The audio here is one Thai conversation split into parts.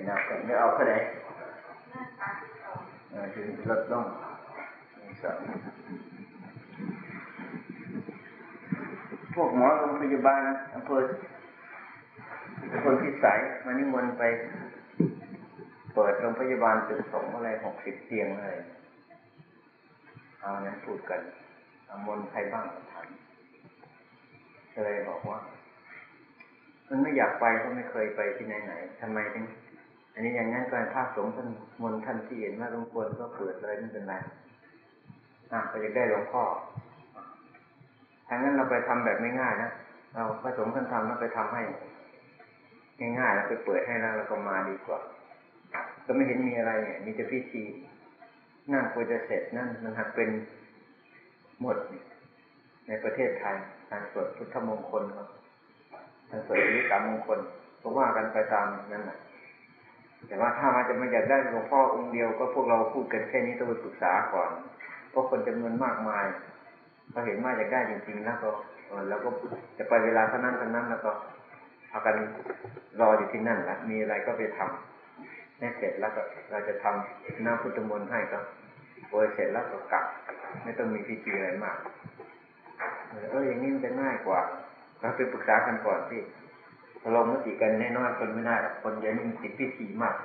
นับกันไม่เอาเท่าไหร่ถึงลดลงพวกหมอโรงพยาบาลอำเภอคนพิสัยมานิมนต์ไปเปิดโรงพยาบาลตึกสงอะไร60 เตียงอะไรเอานั้นพูดกันมนต์ใครบ้างถามก็เลยบอกว่ามันไม่อยากไปเพราะไม่เคยไปที่ไหนๆทำไมถึงอันนี้อย่างนั้นก็พระสงฆ์ท่านมนต์ท่านที่เห็นว่าหลวงพ่อก็เปิดเลยไม่เป็นไรก็จะได้หลวงพ่อทางนั้นเราไปทำแบบไม่ง่ายนะเราพระสงฆ์ท่านทำแล้วไปทำให้ง่ายๆแล้วไปเปิดให้แล้วเราก็มาดีกว่าก็ไม่เห็นมีอะไรเนี่ยมีแต่พิธีนั่งควรจะเสร็จนั่นมันหักเป็นหมดในประเทศไทยการสวดพุทธมงคลครับการสวดอริยมงคลก็ว่ากันไปตามนั้นแหละแต่ว่าถ้ามันจะไม่อยากได้หลวงพ่อองค์เดียวก็พวกเราพูดกันแค่นี้ต้องไปปรึกษาก่อนเพราะคนจำนวนมากมายพอเห็นว่าอยากได้จริงๆแล้วก็จะไปเวลาเท่านั้นแล้วก็พากันรออยู่ที่นั่นแหละมีอะไรก็ไปทำให้เสร็จแล้วก็เราจะทำน้ำพุทธมนต์ให้ก็โปรยเสร็จแล้วก็กลับไม่ต้องมีพิธีอะไรมากอย่างนี้มันจะง่ายกว่าเราไปปรึกษากันก่อนสิลงมติกันน้อยๆคนไม่ได้คนเยอะนี่ติดพิธีมาก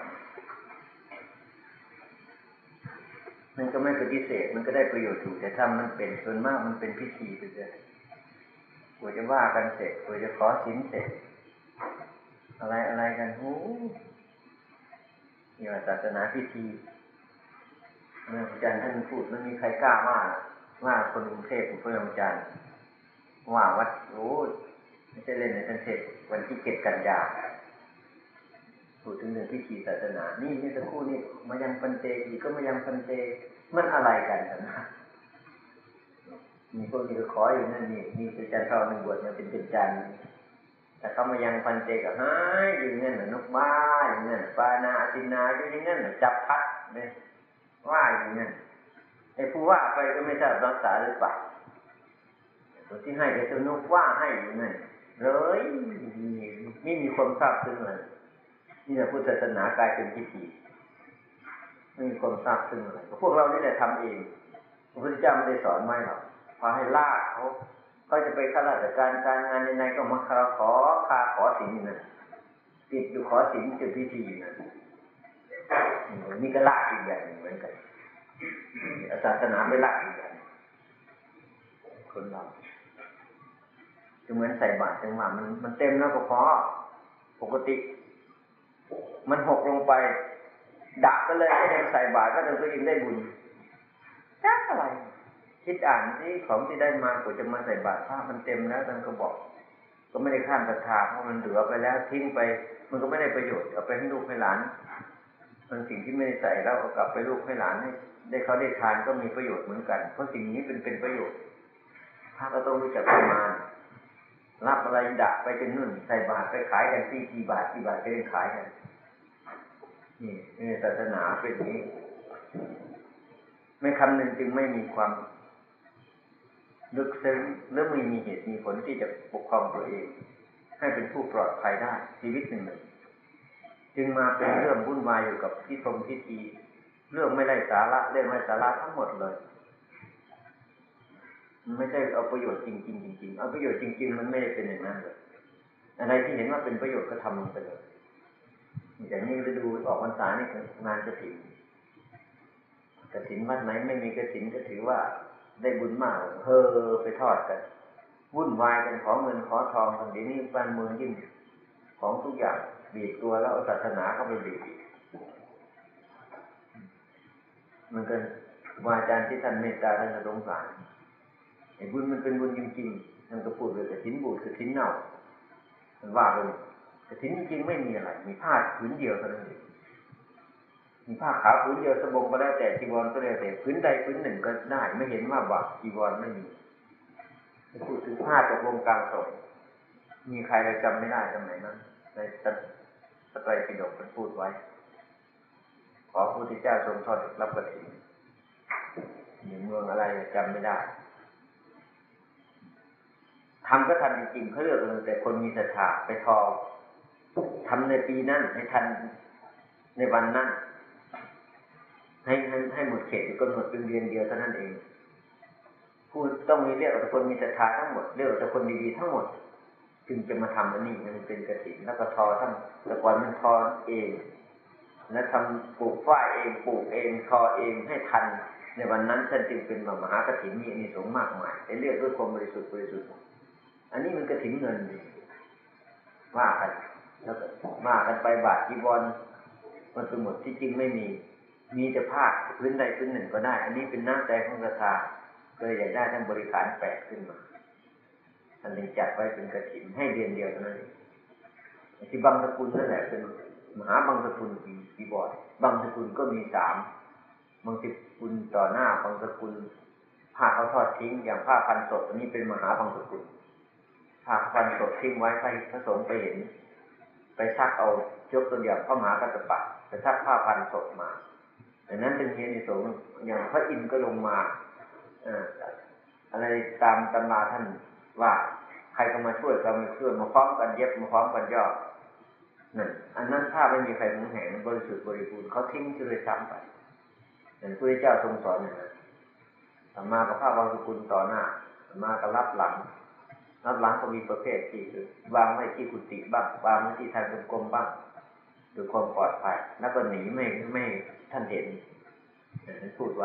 มันก็ไม่ปฏิเสธมันก็ได้ประโยชน์อยู่แต่ถ้ามันเป็นส่วนมากมันเป็นพิธีไปเลยกว่าจะว่ากันเสร็จกว่าจะขอศีลเสร็จอะไรกันโอ้นี่ว่าศาสนาพิธีอาจารย์ท่านพูดไม่มีใครกล้าว่าคนกรุงเทพเพื่อนอาจารย์ว่าวัดโอ้ไม่ใช่เล่นในท่านเทศวันที่7 กันยายนพูดถึงเรื่องพิธีศาสนานี่สักครู่นี่มายังปันเตอีกก็มายังปันเตมันอะไรกันนะมีพวกนี้ก็ขออยู่นั่นนี่มีอาจารย์เข้าหนึ่งบวชมาเป็นจันทร์แต่เขามายังปันเตก็หายอยู่นั่นนกบ้าอย่างนั้นปานาตินาอยู่อย่างนั้นจับพัดเนี่ยว่าอย่างนั้นไอ้ผู้ว่าไปก็ไม่ทราบรักษาหรือเปล่าตัวที่ให้ก็ตัวนกว่าให้อยู่นั่นเลยไม่มีความทราบซึ้งเลยนี่แหละพุทธศาสนากลายเป็นพิธีไม่มีความทราบซึ้งอะไรพวกเรานี่แหละทำเองพระพุทธเจ้าไม่ได้สอนไม่หรอกพอให้ลากเขาจะไปข้าราชการการงานในๆก็มาขอศีลนั่นติดอยู่ขอศีลเป็นพิธีนั่นนี่ก็ลากอีกอย่างเหมือนกันศาสนาไม่ลากอีกอย่างคนเราจะเหมือนใส่บาตรจังหวะมันเต็มแล้วก็พอปกติมันหกลงไปดับไปเลยก็ยังใส่บาตรก็ยังได้บุญจักอะไรคิดอ่านที่ของที่ได้มากว่าจะมาใส่บาตรถ้ามันเต็มแล้วท่านก็บอกก็ไม่ได้ข้ามศรัทธาเพราะมันเหลือไปแล้วทิ้งไปมันก็ไม่ได้ประโยชน์เอาไปให้ลูกให้หลานบางสิ่งที่ไม่ได้ใส่แล้วเอากลับไปลูกให้หลานให้ได้เขาได้ทานก็มีประโยชน์เหมือนกันเพราะสิ่งนี้เป็นประโยชน์ถ้าก็ต้องรู้จักประมาณรับอะไรดักไปจนนู่นใส่บาตรไปขายกันที่กี่บาทก็ยังขายกันนี่ศาสนาเป็นอย่างนี้ไม่คำนึงจึงไม่มีความลึกซึ้งและไม่มีเหตุมีผลที่จะปกครองตัวเองให้เป็นผู้ปลอดภัยได้ชีวิตหนึ่งจึงมาเป็นเรื่องวุ่นวายอยู่กับพิธีเรื่องไม่ได้สาระเรื่องไม่สาระทั้งหมดเลยไม่ใช่เอาประโยชน์จริงเอาประโยชน์จริงมันไม่ได้เป็นอย่างนั้นเลยอะไรที่เห็นว่าเป็นประโยชน์ก็ทำลงไปเลยอย่างนี้ฤดูออกพรรษานี่งานกฐินวัดไหนไม่มีกฐินก็ถือว่าได้บุญมากไปทอดกันวุ่นวายกันขอเงินขอทองกันเดี๋ยวนี้บ้านเมืองยิ่งของทุกอย่างบีบตัวแล้วเอาศาสนาเข้าไปบีบมันก็ว่าอาจารย์ที่ท่านเมตตาท่านสงสารไอ้บุญมันเป็นบุญจริงๆท่านก็พูดเลยกฐินบูดกฐินเน่ามันว่าไปกฐินจริงๆไม่มีอะไรมีผ้าผืนเดียวเท่านั้นเองมีผ้าขาวผืนเดียวสบงก็แล้วแต่จีวรก็แล้วแต่ผืนใดผืนหนึ่งก็ได้ไม่เห็นว่าบาปจีวรไม่มีพูดถึงผ้าตกลงกลางศพมีใครเราจำไม่ได้สมัยนั้นในพระไตรปิฎกมันพูดไว้ขอพระพุทธเจ้าทรงทอดรับกฐินอยู่เมืองอะไรจำไม่ได้ทำก็ทำจริงๆเขาเลือกเลยแต่คนมีศรัทธาไปทอทำในปีนั้นให้ทันในวันนั้นให้หมดเขตกำหนดเป็นเดือนเดียวเท่านั้นเองผู้ต้องมีเรียกแต่คนมีศรัทธาทั้งหมดเรียกแต่คนดีๆทั้งหมดจึงจะมาทำอันนี้มันเป็นกฐินแล้วก็ทอทั้งแต่ก่อนมันทอเองและทำปลูกฝ้ายเองปลูกเองทอเองให้ทันในวันนั้นท่านจึงเป็นมหากฐินมีอานิสงส์มากมายแต่เรียกด้วยความบริสุทธิ์อันนี้มันกฐินเงินว่ากันแล้วก็ว่ากันไปบาทจีวรมันเป็นหมดที่จริงไม่มีแต่ผ้าพื้นใดพื้นหนึ่งก็ได้อันนี้เป็นน้ำใจของศรัทธาก็เลยอยากได้ทั้งบริขารแปดขึ้นมาท่านจึงจัดไว้เป็นกฐินให้เดือนเดียวเท่านั้นเองที่บางสกุลนั่นแหละเป็นมหาบางสกุลจีวรบางสกุลก็มี3บางสกุลต่อหน้าบางสกุลผ้าเขาทอดทิ้งอย่างผ้าพันศพอันนี้เป็นมหาบางสกุลผ้าพันศพทิ้งไว้ให้พระสงฆ์ไปเห็นไปซักเอายกตัวอย่างพระมหากัสสปะไปซักผ้าพันศพมาดังนั้นจึงมีอานิสงส์อย่างพระอินทร์ก็ลงมาอะไรตามตำราท่านว่าใครก็มาช่วยก็มาช่วยมาพร้อมกันเย็บมาพร้อมกันย่อนั่นอันนั้นถ้าไม่มีใครหวงแหนบริสุทธิ์บริบูรณ์เขาทิ้งจะเลยซ้ำไปอย่างพระพุทธเจ้าทรงสอนอย่างนั้นธรรมากับผ้าบางสกุลต่อหน้าธรรมากับรับหลังก็มีประเภทที่คือวางไว้ที่กุฏิบ้างวางไว้ที่ทางกรมบ้างโดยความปลอดภัยแล้วก็หนีไม่ท่านเห็นพูดไว้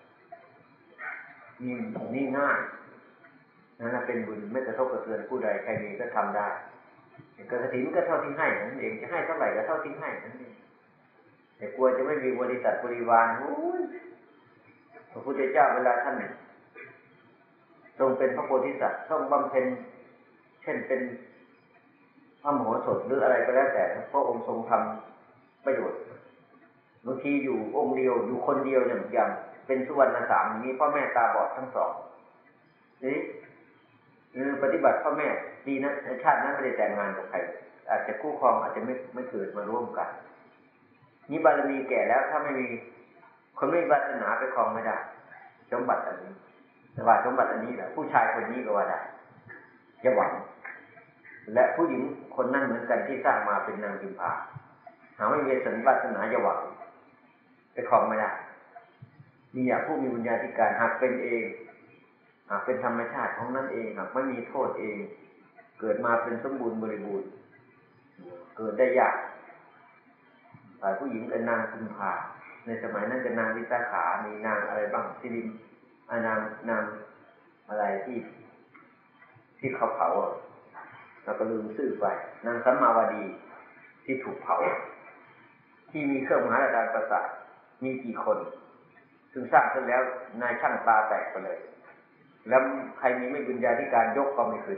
นี่ง่ายนั่นเป็นบุญไม่กระทบกระเทือนผู้ใดใครมีก็ทำได้กฐินก็เท่าที่ให้นั่นเองจะให้เท่าไหร่ก็เท่าที่ให้นั่นเองแต่กลัวจะไม่มีบริษัทบริวารพระพุทธเจ้าเวลาท่านทรงเป็นพระโพธิสัตว์ทรงบำเพ็ญเช่นเป็นพระมโหสถหรืออะไรก็แล้วแต่พระองค์ทรงทำประโยชน์บางทีอยู่องค์เดียวอยู่คนเดียวอย่างเป็นสุวรรณสามมีพ่อแม่ตาบอดทั้งสองนี่ปฏิบัติพ่อแม่ดีนะชาตินั้นไม่ได้แต่งงานกับใครอาจจะคู่ครองอาจจะไม่เกิดมาร่วมกันนี่บารมีแก่แล้วถ้าไม่มีคนไม่วาสนาไปครองไม่ได้สมบัติอันนี้แต่ว่าสมบัติอันนี้แหละผู้ชายคนนี้ก็ว่าได้จะหวังและผู้หญิงคนนั้นเหมือนกันที่สร้างมาเป็นนางพิมพาหาไม่มีสันวาสนาจะหวังไปครองไม่ได้มีอย่างผู้มีวิญญาธิการหากเป็นเองหากเป็นธรรมชาติของนั่นเองหากไม่มีโทษเองเกิดมาเป็นสมบูรณ์บริบูรณ์เกิดได้ยากฝ่ายผู้หญิงเป็นนางพิมพาในสมัยนั้นเป็นนางวิสาขามีนางอะไรบ้างที่ดินนางอะไรที่เขาเผาเราก็ลืมชื่อไปนางสัมมาวดีที่ถูกเผาที่มีเครื่องมหาราชประสาทมีกี่คนซึ่งสร้างขึ้นแล้วนายช่างตาแตกไปเลยแล้วใครมีไม่บุญญาธิการยกก็ไม่ขึ้น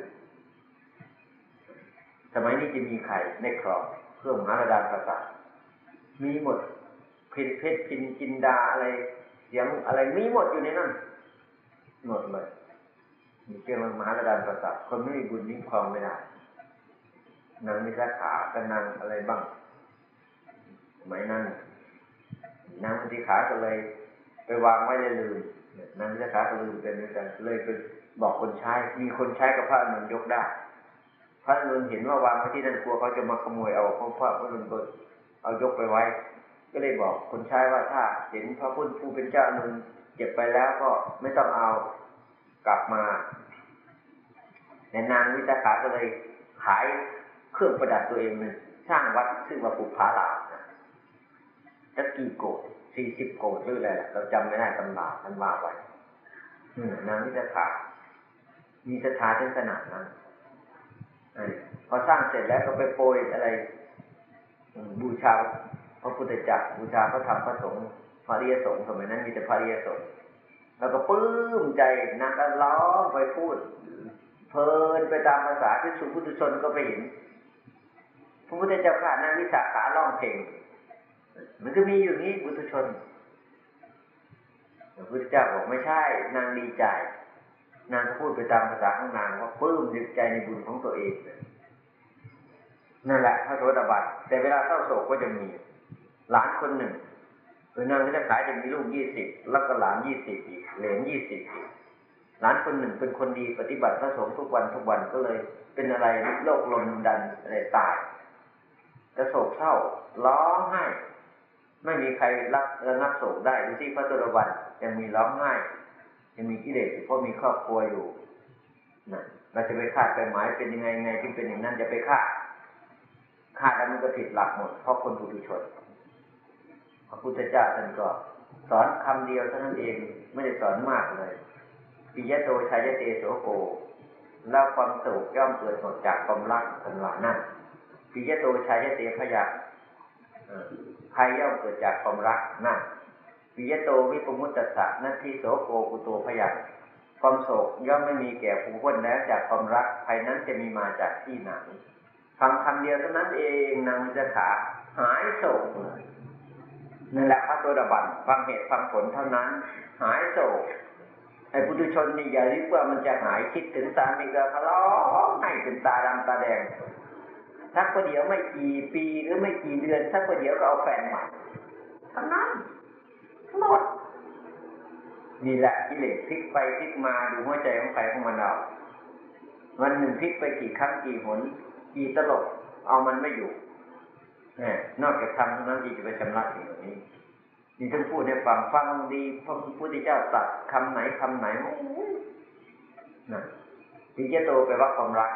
สมัยนี้จะมีใครในครองเครื่องมหาราชประสาทมีหมดเพชรจินดาอะไรเสียงอะไรมีหมดอยู่ในนั้นหมดเลยมีเครื่องมหาราชประสาทคนไม่มีบุญนิ่งครองไม่ได้นางมิสาขากับนางอะไรบ้างสมัยนั้นนางมิสาขาก็เลยไปวางไว้เลยลืมนางมิสาขาก็ลืมเป็นเหมือนกันเลยไปบอกคนใช้มีคนใช้กับพระอานนท์ยกได้พระอานนท์เห็นว่าวางไว้ที่นั่นกลัวเขาจะมาขโมยเอาเพราะพระอานนท์ก็เอายกไปไว้ก็เลยบอกคนใช้ว่าถ้าเห็นพระพุทธผู้เป็นเจ้าอานนท์เก็บไปแล้วก็ไม่ต้องเอากลับมาแต่นางวิสาขาก็เลยขายเครื่องประดับตัวเองสร้างวัดซึ่งว่าปุพพารามจะกี่โกฏ40 โกฏหรืออะไรเราจำไม่ได้ตำราท่านว่าไว้นางวิสาขามีศรัทธาถึงขนาดนั้นพอสร้างเสร็จแล้วก็ไปโปรยอะไรบูชาพระพุทธเจ้าบูชาพระธรรมพระสงฆ์พระอริยสงฆ์สมัยนั้นมีแต่พระอริยสงฆ์แล้วก็ปลื้มใจนางก็ร้องไปพูดเพลินไปตามภาษาที่สุพุทุชนก็ไปเห็นพระพุทธเจ้าข้านางวิสาขาร้องเพลงมันก็มีอยู่นี้ปุถุชนพระพุทธเจ้าบอกไม่ใช่นางดีใจนางก็พูดไปตามภาษาของนางว่าปลื้มดีใจในบุญของตัวเองนั่นแหละพระโสดาบันแต่เวลาเศร้าโศกก็จะมีหลานคนหนึ่งนางวิสาขาจะมีลูก20แล้วก็หลาน20อีกเหลน20อีกหลานคนหนึ่งเป็นคนดีปฏิบัติพระสงฆ์ทุกวันก็เลยเป็นอะไรโรคลมดันอะไรตายกระโศกเศร้าร้องไห้ไม่มีใครระงับโศกได้ดูที่พระตุลวันยังมีร้องไห้ยังมีกิเลสเพราะมีครอบครัวอยู่นะเราจะไปคาดไปหมายเป็นยังไงไงที่เป็นอย่างนั้นจะไปคาดแล้วมันก็ผิดหลักหมดเพราะคนปุถุชนพระพุทธเจ้าท่านก็สอนคำเดียวเท่านั้นเองไม่ได้สอนมากเลยปิยโตชายเตโสโกแล้วความโศกย่อมเกิดจากความรักทั้งหลายนั้นปิยโตชายเตพยาภัยย่อมเกิดจากความรักนั่นปิยโตวิปมุตตสสะนัตถิโสโกกุโตพยาความโศกย่อมไม่มีแก่ผู้คนแล้วจากความรักภัยนั้นจะมีมาจากที่ไหนฟังคำเดียวเท่านั้นเองนางวิสาขาหายโศกเลยนั่นแหละพระโสดาบันฟังเหตุฟังผลเท่านั้นหายโศกไอ้ปุถุชนนี่อย่าคิดว่ามันจะหายคิดถึงสามีก็ทะเลาะให้ถึงตาดำตาแดงสักประเดี๋ยวไม่กี่ปีหรือไม่กี่เดือนสักประเดี๋ยวก็เอาแฟนใหม่ทั้งนั้นหมดนี่แหละกิเลสพลิกไปพลิกมาดูหัวใจของใครของมันเอาวันหนึ่งพลิกไปกี่ครั้งกี่หนกี่ตลบเอามันไม่อยู่นอกจากทำเท่านั้นที่จะไปชำระสิ่งเหล่านี้นี่ท่านพูดให้ฟังดีพระพุทธเจ้าตรัสคำไหนนะที่จะโตไปว่าความรัก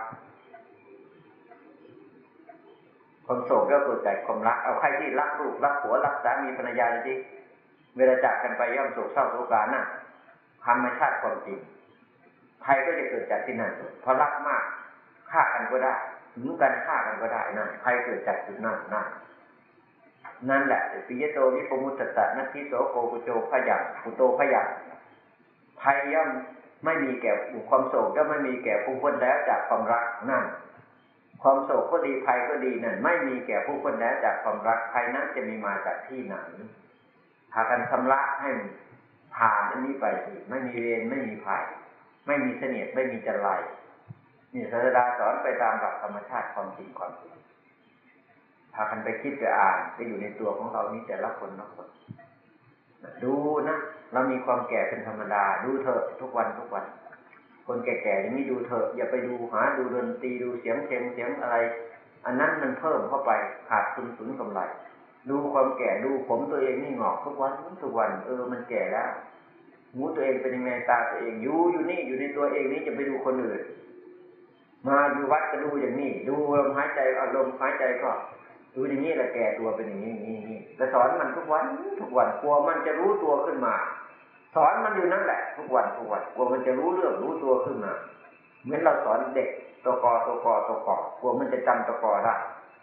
ความโศกก็เกิดจากความรักเอาใครที่รักลูกรักผัวรักสามีภรรยาเลยที่เวลาจากกันไปย่อมโศกเศร้าโศกาน่ะธรรมชาติความจริงภัยก็จะเกิดจากที่นั่นเพราะรักมากฆ่ากันก็ได้ถึงกันฆ่ากันก็ได้นั่นภัยเกิดจากจุดนั้นนั่นแหละปิยโตวิปมุตตสสะนัตถิโสโกกุโจพยัญกุโตพยัญภัยย่อมไม่มีแก่ความโศกย่อมไม่มีแก่ผู้คนแล้วจากความรักนั่นความโศกก็ดีภัยก็ดีนั่นไม่มีแก่ผู้คนแล้วจากความรักภัยนั้นจะมีมาจากที่ไหนพากันชำระให้ผ่านอันนี้ไปสิไม่มีเวรไม่มีภัยไม่มีเสนียดไม่มีจันไรนี่ศาสดาสอนไปตามหลักธรรมชาติความจริงความจริงพากันไปคิดไปอ่านไปอยู่ในตัวของเรานี้แต่ละคนดูนะเรามีความแก่เป็นธรรมดาดูเถอะทุกวันคนแก่ๆอย่างนี้ดูเถอะอย่าไปดูหาดูดนตรีดูเสียงเพลงเสียงอะไรอันนั้นมันเพิ่มเข้าไปขาดทุนสูญกำไรดูความแก่ดูผมตัวเองนี่งอกทุกวันมันแก่แล้วหูตัวเองเป็นยังไงตาตัวเองอยู่นี่อยู่ในตัวเองนี่จะไปดูคนอื่นมาอยู่วัดก็ดูอย่างนี้ดูลมหายใจอารมณ์หายใจก็ดูอย่างนี้แหละแก่ตัวเป็นอย่างนี้แต่สอนมันทุกวันกลัวมันจะรู้ตัวขึ้นมาสอนมันอยู่นั่นแหละทุกวันกลัวมันจะรู้เรื่องรู้ตัวขึ้นมาเหมือนเราสอนเด็กตัวกอกลัวมันจะจำตัวกอได้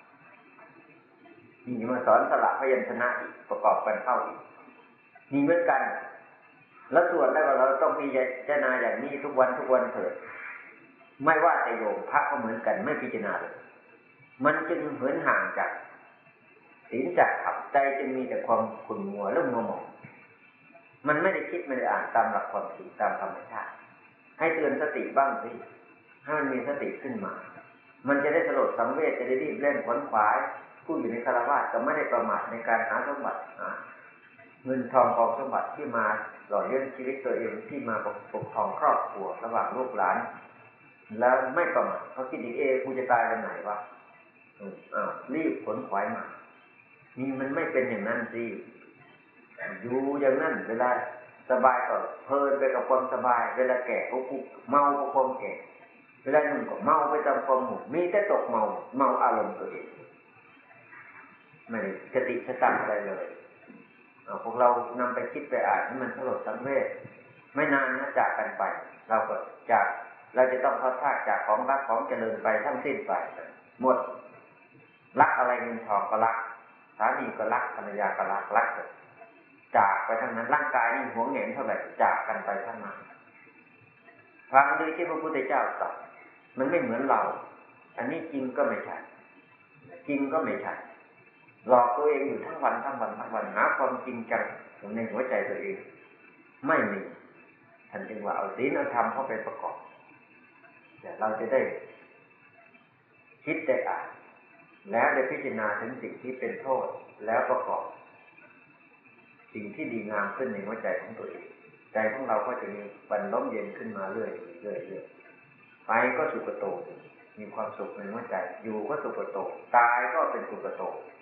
นี่มาสอนสระพยัญชนะอีกประกอบกันเข้าอีกนี่เหมือนกันแล้วส่วนแล้วเราต้องพิจารณาอย่างนี้ทุกวันเถิดไม่ว่าแต่โยมพระก็เหมือนกันไม่พิจารณาเลยมันจึงเหินห่างจากศีลจากธรรมใจจึงมีแต่ความขุ่นมัวและมัวหมองมันไม่ได้คิดไม่ได้อ่านตามหลักความจริงตามธรรมชาติให้เตือนสติบ้างสิให้มันมีสติขึ้นมามันจะได้สลดสังเวชจะได้รีบเร่งขวนขวายผู้อยู่ในคฤหัสถ์ก็ไม่ได้ประมาทในการหาสมบัติเงินทองกองสมบัติที่มาหล่อเลี้ยงชีวิตตัวเองที่มาปกครองครอบครัวระหว่างลูกหลานแล้วไม่ประมาทเขาคิดอีกกูจะตายวันไหนวะรีบขนขวายมานี่มันไม่เป็นอย่างนั้นสิอยู่อย่างนั้นเวลาสบายก็เพลินไปกับความสบายเวลาแก่ก็คุกเมากับความแก่เวลาหนุ่มก็เมาไปตามความหมุ่นมีแต่ตกเมาอารมณ์ตัวเองไม่ได้สติสตังอะไรเลยพวกเรานำไปคิดไปอ่านให้มันสลดสังเวชไม่นานนะจากกันไปเราจะต้องพัดพรากจากของรักของเจริญไปทั้งสิ้นไปหมดรักอะไรเงินทองก็รักสามีก็รักภรรยาก็รักจากไปทั้งนั้นร่างกายนี่หวงแหนเท่าไหร่จากกันไปทั้งนั้นฟังดูที่พระพุทธเจ้าตรัสมันไม่เหมือนเราอันนี้จริงก็ไม่ใช่จริงก็ไม่ใช่หลอกตัวเองอยู่ทั้งวันหาความจริงจังในหัวใจตัวเองไม่มีท่านจึงว่าเอาศีลเอาธรรมเข้าไปประกอบแต่เราจะได้คิดได้อ่านแล้วได้พิจารณาถึงสิ่งที่เป็นโทษแล้วประกอบสิ่งที่ดีงามขึ้นในหัวใจของตัวเองใจของเราก็จะมีวันร่มเย็นขึ้นมาเรื่อยไปก็สุขโตมีความสุขในหัวใจอยู่ก็สุขโตตายก็เป็นสุขโต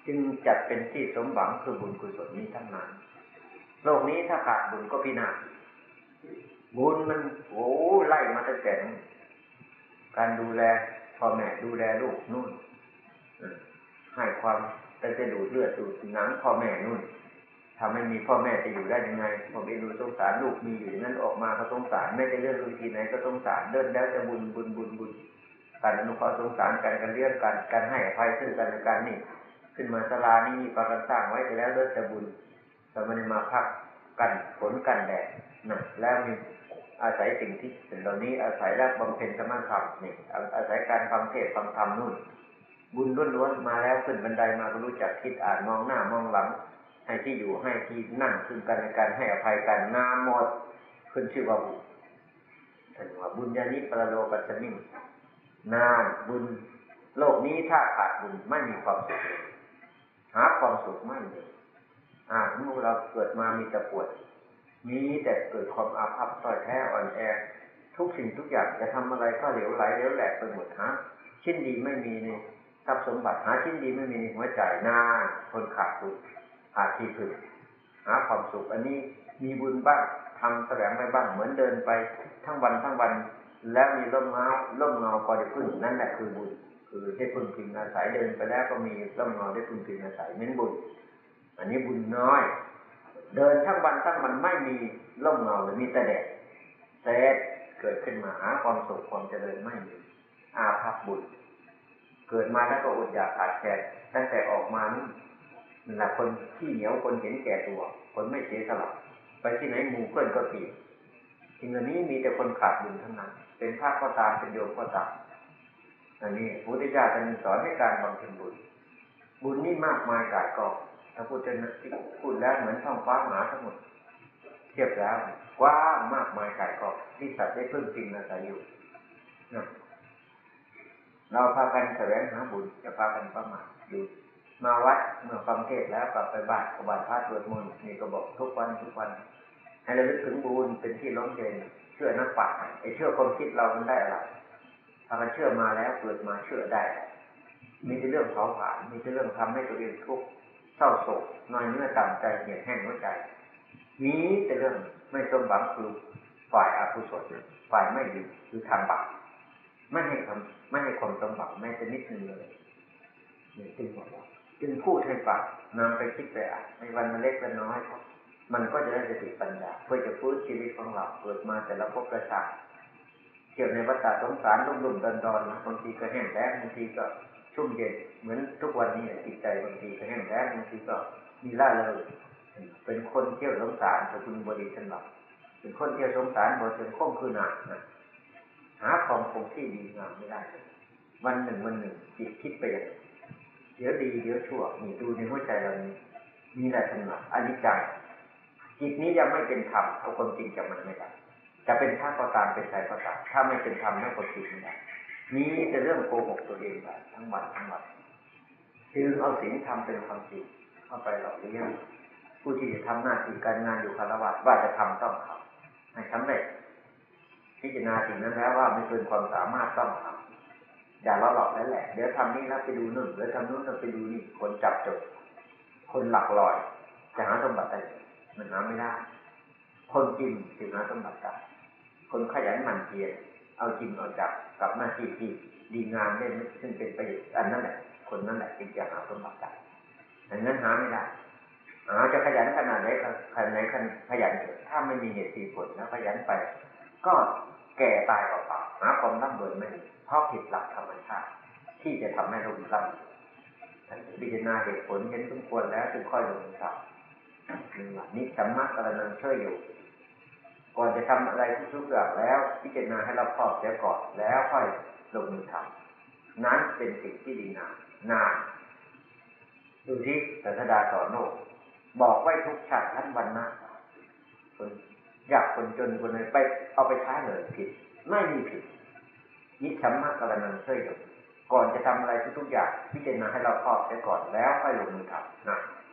จึงจัดเป็นที่สมหวังคือบุญกุศลนี้ทั้งนั้นโลกนี้ถ้าขาดบุญก็พินาศบุญมันไล่มาตั้งแต่การดูแลพ่อแม่ดูแลลูกนู่นให้ความตั้งแต่ดูดเลือดดูดหนังพ่อแม่นู่นถ้าไม่มีพ่อแม่จะอยู่ได้ยังไงผมเองดูสงสารลูกมีอยู่อย่างนั้นออกมาก็สงสารไม่ได้เลื่อนวิธีไหนก็สงสารเดินแล้วจะบุญการอนุเคราะห์สงสารการเลื่อนการให้อภัยซึ่งกันและกันนี่ขึ้นมาศาลานี่ปากันสร้างไว้แต่แล้วเลิศจะบุญแต่ไม่ได้มาพักกันฝนกันแดดนะแล้วมีอาศัยสิ่งที่สิ่งเหล่านี้อาศัยแล้วบำเพ็ญสมาธินี่อาศัยการฟังเทศน์ฟังธรรมนู่นบุญล้วนๆมาแล้วขึ้นบันไดมาก็รู้จักคิดอ่านมองหน้ามองหลังให้ที่อยู่ให้ที่นั่งซึ่งกันและกันให้อภัยกันงามหมดขึ้นชื่อว่าบุญท่านว่าบุญญาณิปรโลกัสสมิงนานบุญโลกนี้ถ้าขาดบุญไม่มีความสุขเลยหาความสุขไม่มีเมื่อเราเกิดมามีแต่ปวดมีแต่เกิดความอาภัพต้อยแท้อ่อนแอทุกสิ่งทุกอย่างจะทำอะไรก็เหลวไหลเหลวแหลกไปหมดชิ้นดีไม่มีในทรัพย์สมบัติหาชิ้นดีไม่มีในหัวใจนานคนขาดบุญขาดที่พึ่งหาความสุขอันนี้มีบุญบ้างทำแสวงไปบ้างเหมือนเดินไปทั้งวันแล้วมีร่มเงาพอได้พึ่งนั่นแหละคือบุญคือได้พึ่งพิงอาศัยเดินไปแล้วก็มีร่มเงาได้พึ่งพิงอาศัยเน้นบุญอันนี้บุญน้อยเดินทั้งวันไม่มีร่มเงาเลยมีแต่แดดเกิดขึ้นมาหาความสุขความเจริญไม่มีอาภัพบุญเกิดมาแล้วก็อดอยากขาดแคลนตั้งแต่ออกมานี่หลักคนที่เหนียวคนเห็นแก่ตัวคนไม่เสียสละไปที่ไหนหมู่เพื่อนก็ตีสิ่งเหล่านี้มีแต่คนขาดบุญทั้งนั้นเป็นพระก็ตามเป็นโยมก็ตามอันนี้พระพุทธเจ้าท่านสอนให้การบำเพ็ญบุญนี่มากมายกายกองถ้าพูดแล้วเหมือนท้องฟ้ามหาทั้งหมดเทียบแล้วกว้างมากมายกายกองที่สัตว์ได้พึ่งพิงอาศัยอยู่นะเราพากันแสวงหาบุญจะพากันประมาทอยู่มาวัดเมื่อฟังเทศแล้วกลับไปบ้านก็บ้านพระสวดมนต์นี่ก็บอกทุกวันให้ระลึกถึงบุญเป็นที่ล้มเย็นเชื่อนักปราชญ์เชื่อความคิดเรามันได้อะไรถ้ามันเชื่อมาแล้วเกิดมาเชื่อได้มีแต่เรื่องเผาผลาญมีแต่เรื่องทำให้ตัวเองทุกข์เศร้าโศกน้อยเนื้อต่ำใจเหี่ยวแห้งหัวใจมีแต่เรื่องไม่สมหวังคือฝ่ายอกุศลฝ่ายไม่ดีคือทางบาปไม่ให้ความสมหวังแม้แต่นิดนึงเลยนี่จึงพูดให้ฟังนำไปคิดไปอ่านในวันเล็กวันน้อยมันก็จะได้สติปัญญาเพื่อจะฟื้นชีวิตของเราเกิดมาแต่ละภพละชาติเกี่ยวในวัฏสงสารลุ่มๆดอนๆบางทีก็แห้งแล้งบางทีก็ชุ่มเย็นเหมือนทุกวันนี้จิตใจบางทีก็แห้งแล้งบางทีก็มีล่าเริงเป็นคนเที่ยวสงสารพระคุณบริสุทธิ์หลับเป็นคนเที่ยวสงสารบ่ถึงข้มคืนหนาหาความคงที่ดีงามไม่ได้วันหนึ่งจิตคิดไปอย่างเดี๋ยวดีเดี๋ยวชั่วนี่ดูในหัวใจเรานี้มีอะไรทั้งนั้นอนิจจังจิตนี้ยังไม่เป็นธรรมเอาความจริงจากมันไม่ได้จะเป็นพระก็ตามเป็นใครก็ตามถ้าไม่เป็นธรรมนั่นก็ผิดไม่ได้มีแต่เรื่องโกหกตัวเองไปทั้งวันจึงเอาศีลธรรมเป็นความจริงเข้าไปหลอกเลี้ยงผู้ที่จะทำหน้าที่การงานอยู่คฤหัสถ์ว่าจะทำต้องทำให้สำเร็จพิจารณาสิ่งนั้นแล้วว่าไม่เกินความสามารถต้องทำอย่าล้อหลอกแล้วแหละเดี๋ยวทำนี่แล้วไปดูนู่นเดี๋ยวทำนู่นแล้วไปดูนี่คนจับจดคนหลักลอยจะหาสมบัติได้มันหาไม่ได้คนจริงถึงหาสมบัติได้คนขยันหมั่นเพียรเอาจริงเอาจังกับหน้าที่ที่ดีงามได้ซึ่งเป็นประโยชน์อันนั้นแหละคนนั้นแหละจึงจะหาสมบัติได้ดังนั้นหาไม่ได้จะขยันขนาดไหนขยันถ้าไม่มีเหตุผลแล้วขยันไปก็แก่ตายเปล่าๆหาความร่ำรวยไม่เพราะผิดหลักธรรมชาติที่จะทำให้เราร่ำรวยพิจารณาเหตุผลเห็นสมควรแล้วจึงค่อยลงมือทำนี่สัมมากัลนังช่วยอยู่ก่อนจะทำอะไรทุกอย่างแล้วพิจารณาให้เราครอบเสียก่อนแล้วค่อยลงมือทำนั้นเป็นสิ่งที่ดีนานดูที่ศาสดาสอนโลกบอกไว้ทุกชาติทั้งวันนะคนยากคนจนคนไหนไปเอาไปใช้เลยผิดไม่มีผิดนิสัมมากัลนังช่วยอยู่ก่อนจะทำอะไรทุกอย่างพิจารณาให้เราครอบเสียก่อนแล้วค่อยลงมือทำ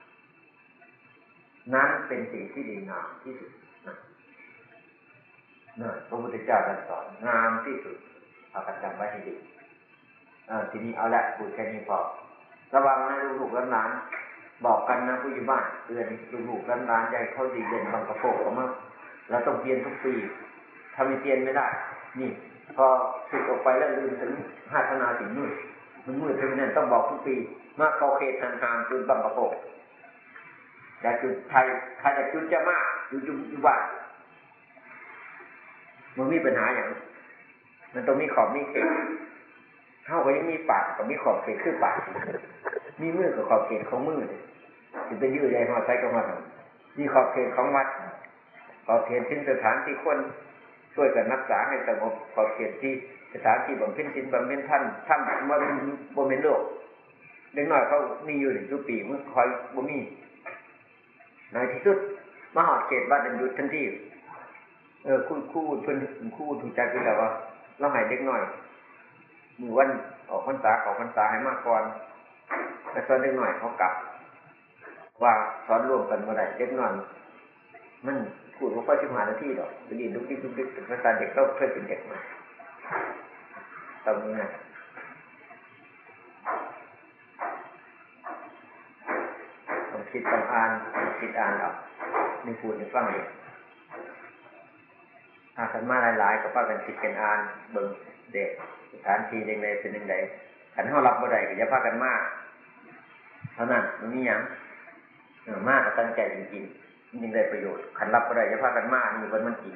นั้นเป็นสิ่งที่ดีงามที่สุดพระพุทธเจ้าท่านสอนงามที่สุดเอากันจำไว้ให้ดีทีนี้เอาละพูดแค่นี้พอระวังนะลูกหลานบอกกันนะผู้ใหญ่บ้านเตือนลูกหลานใหญ่เขาดีเด่นบางกระโปงเขามาเราต้องเปลี่ยนทุกปีถ้าไม่เปลี่ยนไม่ได้นี่พอสึกออกไปแล้วลืมถึงพัฒนาสิ่งมืดมันมืดถึงนั้นต้องบอกทุกปีมาเข้าเขตห่างๆจุดบางกระโปงแต่จุดไทยใครจะจุดจะมากอยู่บ้านมันมีปัญหาอย่างมันต้องมีขอบมีเขตเข้าไปยังมีปากกับมีขอบเขตคือปากมีมือกับขอบเขตของมือจะไปยืดใหญ่มาใช้ก็มาทำมีขอบเขตของวัดขอบเขตทิ้นสถานที่คนช่วยกันรักษาให้สงบขอบเขตที่สถานที่บำเพ็ญศีลบำเพ็ญท่านทำมันบ่เป็นโลกเล็กน้อยเขามีอยู่1 ทุกปีมันคอยบ่มีในที่สุดมหาเขตวัดหยุดทันทีคู่เพิ่นคู่ถูกใจคือแล้วว่าเราให้เด็กน้อยมือวันออกพรรษาออกพรรษาให้มากก่อนแต่สอนเด็กน้อยเขากลับว่าสอนร่วมกันบ่ได้เด็กน้อยมันพูดบ่ค่อย15 นาทีดอกไปดีดุ๊กดิ๊กเป็นภาษาเด็กเราเคยเป็นเด็กมาต้องง่ายต้องคิดต้องอ่านเอานี่พูดให้ฟังเลยกันมาหลายๆก็พากันคิดกันอ่านเบิ่งเด็กสถานที่จังไดเป็นจังไดคันเฮารับบ่ได้ก็อย่าพากันมาเท่านั้นมันมีหยังมาก็ตั้งใจจริงๆมันจึงได้ประโยชน์คันรับบ่ได้อย่าพากันมานี่มันจริง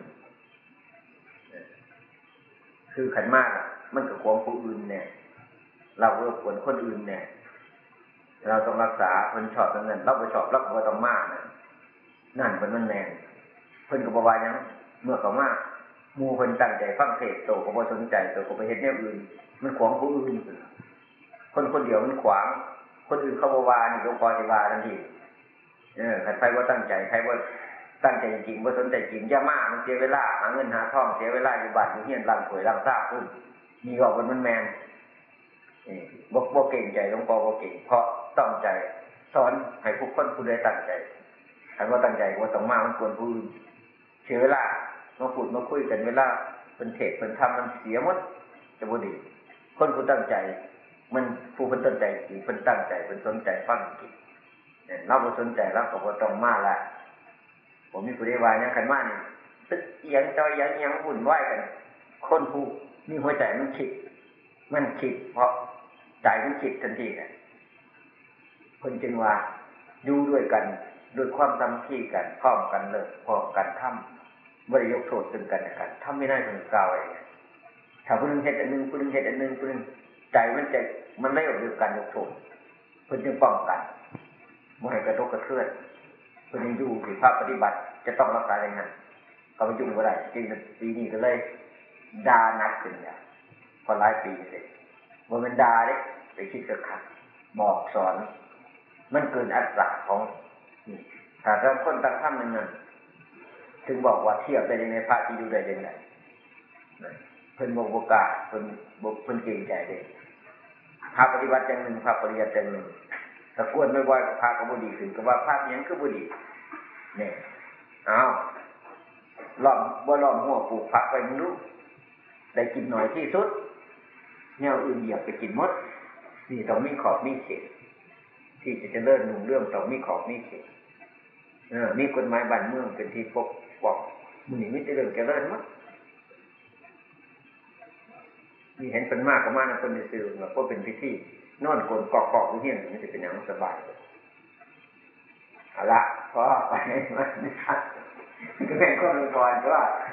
คือคันมามันก็ของผู้อื่นแน่เราก็ควรคนอื่นแน่เราต้องรักษาเพิ่นชอบเงินเราบ่ชอบเราก็บ่ต้องมานั่นเพิ่นมันแน่เพิ่นก็บ่ว่าหยังเมื่อเขามาหมู่เพิ่นตั้งใจฟังเทศน์โตก็บ่สนใจโตก็ไปเฮ็ดแนวอื่นมันขวางผู้อื่นคนเดียวมันขวางคนอื่นเขาบ่ว่านี่หลวงพ่อสิว่าทันทีคันใครบ่ตั้งใจใครบ่ตั้งใจจริงบ่สนใจจริงอย่ามามันเสียเวลาหาเงินหาทองเสียเวลาอยู่บ้านอยู่เฮียนล้างถ้วยล้างชามพุ่นมีก็มันแม่นบ่เก่งใจหลวงพ่อบ่เก่งเพราะตั้งใจสอนให้ทุกคนผู้ใดตั้งใจถ้าบ่ตั้งใจบ่ต้องมามันกวนผู้อื่นเสียเวลามาพูดมาคุยกันเวลาเป็นเทศเป็นธรรมมันเสียหมดจะบ่ดีคนผู้ตั้งใจมันผู้เพิ่นตั้งใจจริงเพิ่นตั้งใจเพิ่นสนใจฟังจริงเราบ่สนใจเราก็บ่ต้องมาละผมมีผู้ใดว่าหยังคันมานี่ตึกเอียงจอยหยังวุ่นวายกันคนผู้มีหัวใจมันคิดเพราะใจมันคิดทันทีน่ะเพิ่นจึงว่าอยู่ด้วยกันด้วยความสามัคคีกันพร้อมกันเลิกพร้อมกันทำบ่ได้ยกโทษซึ่งกันและกันทำไม่ได้ถึงกล่าวไว้ถ้าผู้นึงเฮ็ดอันนึงผู้นึงเฮ็ดอันนึงผู้นึงใจมันเร็วเดียวกันยกโทษเพิ่นจึงป้องกันบ่ให้กระทบกระเทือนเพิ่นยังอยู่ที่ภาคปฏิบัติจะต้องรักษาอย่างนั้นก็บ่ยุ่งบ่ได้จริงปีนี้ก็เลยด่านักขึ้นเนี่ยพอหลายปีเลยบ่แม่นด่าเด้ไปคิดกระคักบอกสอนมันเกินอัตราของถ้าเราคนตั้งธรรมนั้นถึงบอกว่าเทียบได้ในพระที่อยู่ได้ยังไงเพิ่นบ่กล้าเพิ่นเกรงใจเด้พระปฏิบัติอย่างนึงพระปริยัติอย่างนึงตะกวนบ่อยๆพระก็บ่ดีขึ้นก็ว่าพระหยังคือบ่ดีนี่อ้าวล้อมหัวปลูกผักไว้มึงดูได้กินหน่อยที่สุดแนวอื่นเหยียบไปกินหมดนี่ต้องมีขอบมีเขตที่จะเจริญรุ่งเรืองต้องมีขอบมีเขตมีกฎหมายบ้านเมืองเป็นที่ปกป้องมื้อนี้มีแต่เรื่องเจริญหมดมีเห็นเป็นมากก็มากนะคนซื่อๆว่าก็เป็นพิธีนอนกลนกอกๆอยู่เฮียนมันสิเป็นหยังสบายเอาละพอไปมันก็แม่นคนก่อนว่า